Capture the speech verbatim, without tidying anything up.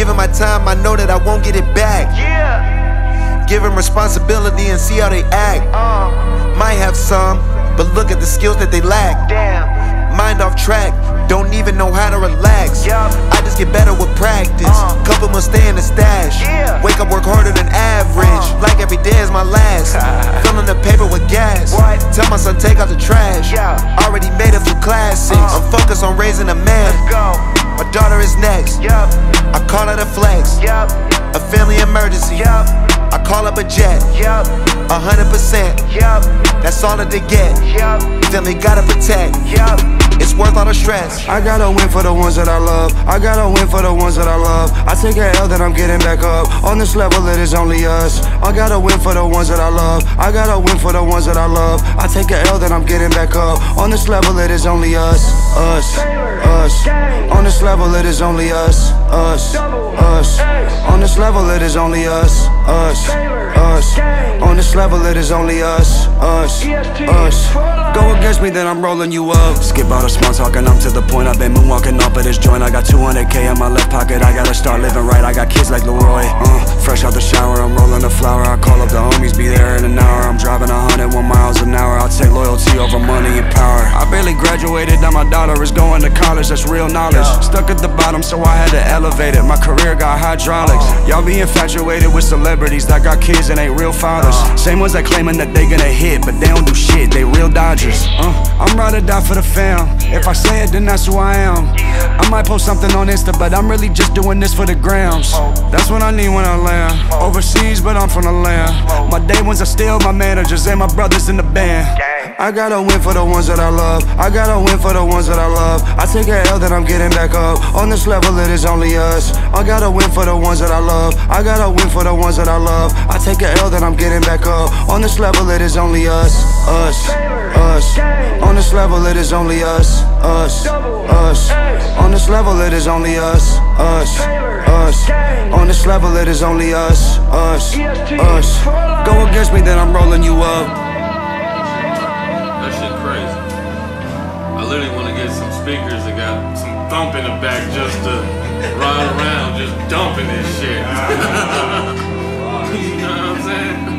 Giving my time, I know that I won't get it back. Yeah. Give them responsibility and see how they act. Uh. Might have some, but look at the skills that they lack. Damn. Mind off track, don't even know how to relax. Yup. I just get better with practice. Uh. Couple must stay in the stash. Yeah. Wake up, work harder than average. Uh. Like every day is my last. Filling the paper with gas. What? Tell my son take out the trash. Yeah. Already made a few classics. Uh. I'm focused on raising a man. Let's go. My daughter is next. Yup. I call it a flex. Yup. A family emergency. Yup. I call up a jet. Yup. A hundred percent. Yup. That's all that they get. Yup. Family gotta protect. Yup. It's worth all the stress. I gotta win for the ones that I love. I gotta win for the ones that I love. I take a L, then I'm getting back up. On this level, it is only us. I gotta win for the ones that I love. I gotta win for the ones that I love. I take a L, then I'm getting back up. On this level, it is only us. Us. Us. On this level, it is only us. Us. Us. On this level, it is only us. Us. Us. On this level, it is only us. Us. Us. Go against me, then I'm rolling you up. Skip all the small talking, I'm to the point. I've been moonwalking off of this joint. I got two hundred K in my left pocket. I gotta start living right. I got kids like Leroy. Uh, fresh out the shower, I'm rolling the flower. I call up the homies, be there in an hour. I'm driving a hundred one miles an hour. I'll take loyalty over money and power. I barely graduated, now my daughter is going to college. That's real knowledge. Stuck at the bottom, so I had to elevate it. My career got hydraulics. Y'all be infatuated with celebrities that got kids and ain't real fathers. Same ones that claiming that they gonna hit, but they don't do shit. They real dodgers. Uh, I'm ride or die for the fam. If I say it, then that's who I am. I might post something on Insta, but I'm really just doing this for the grams. That's what I need when I land. Overseas, but I'm from the land. My day ones are still my managers and my brothers in the band. I gotta win for the ones that I love. I gotta win for the ones that I love. I take a L, then I'm getting back up. On this level, it is only us. I gotta win for the ones that I love. I gotta win for the ones that I love. I take a L, then I'm getting back up. On this level, it is only us. Us. Us. On this level, it is only us. Us. Us. On this level, it is only us. Us. Us. On this level, it is only us. Us. Us. Go against me, then I'm rolling you up. That shit crazy. I literally want to get some speakers that got some thump in the back just to ride around, just dumping this shit. You know what I'm saying?